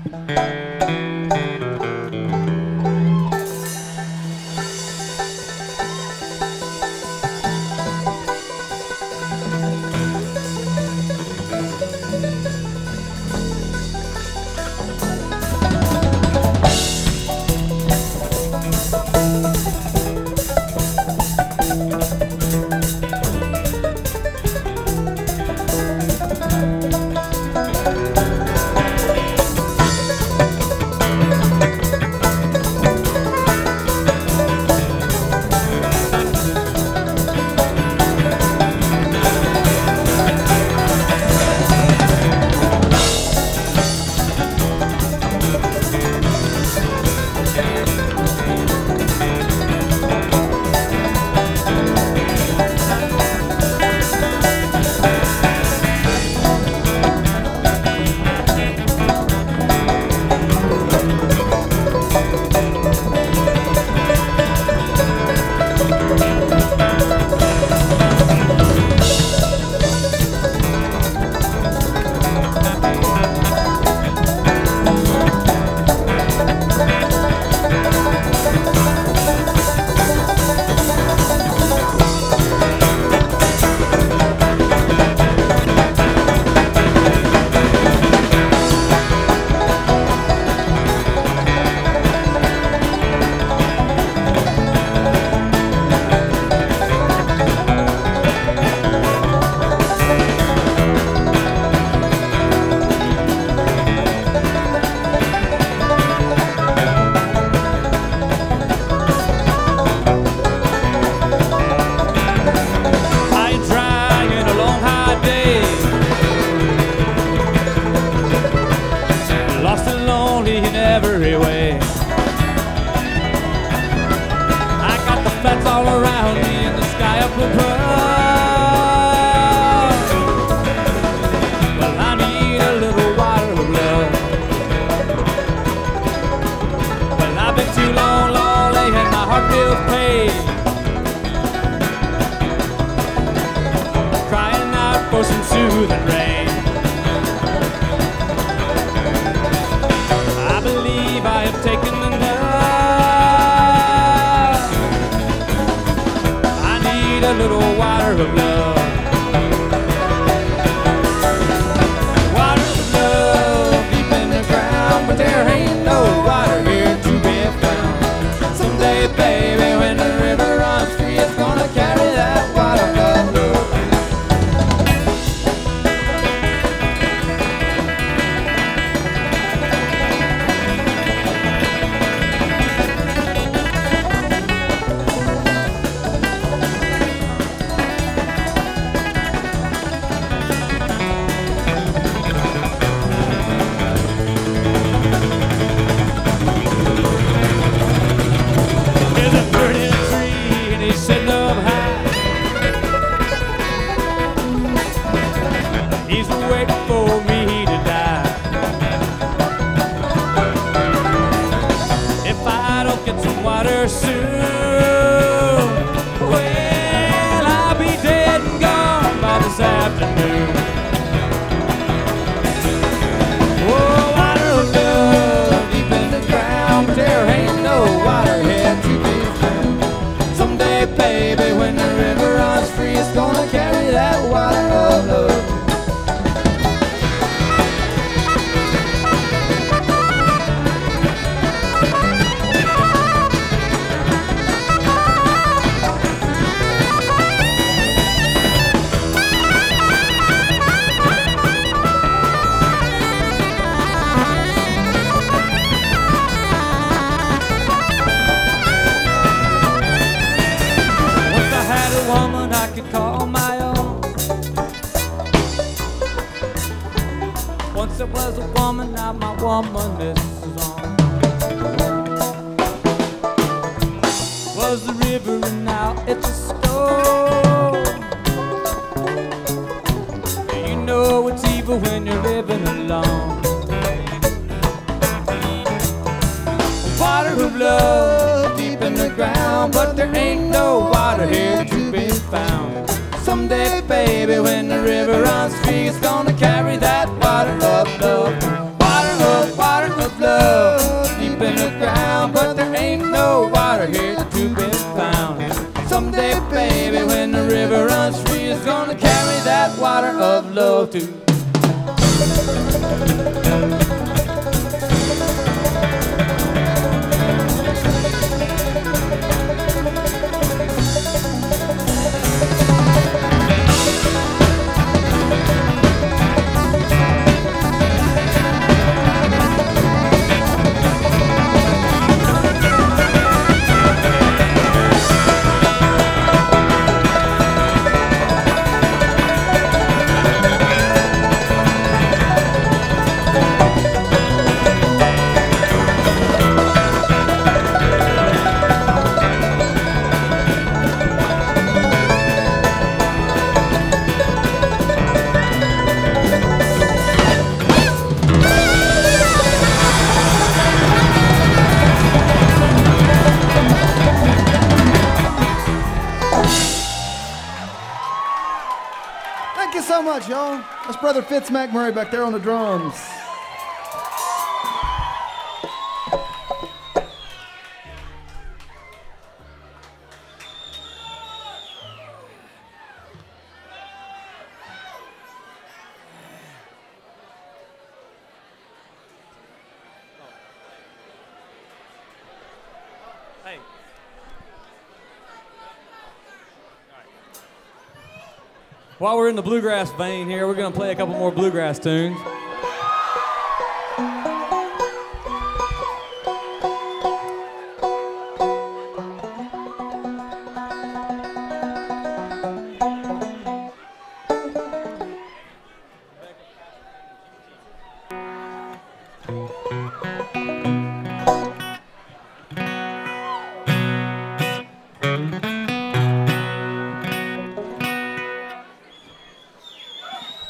every way. I got the flats all around me and the sky up above. Well, I need a little water of love. Well, I've been too long lonely and my heart feels pain, crying out for some soothing rain. I have taken enough. I need a little water of love. Water of love deep in the ground, but there ain't no water here to be found. Someday, baby, when the river runs free, it's gonna carry that water of love. He's waiting for me to die. If I don't get some water soon, well, I'll be dead and gone by this afternoon. Oh, water of love deep in the ground, but there ain't no water here to be found. Someday, baby, when the river runs free, it's gonna carry that water of love. Woman I could call my own. Once there was a woman, now my woman is on. Was the river and now it's a storm. You know it's evil when you're living alone. Water of love deep in the ground, but there ain't no water here to be found. Someday, baby, when the river runs free, it's gonna carry that water of love. Water of gonna carry that water of love too. Thank you so much, y'all. That's Brother Fitz McMurray back there on the drums. Hey. While we're in the bluegrass vein here, we're going to play a couple more bluegrass tunes.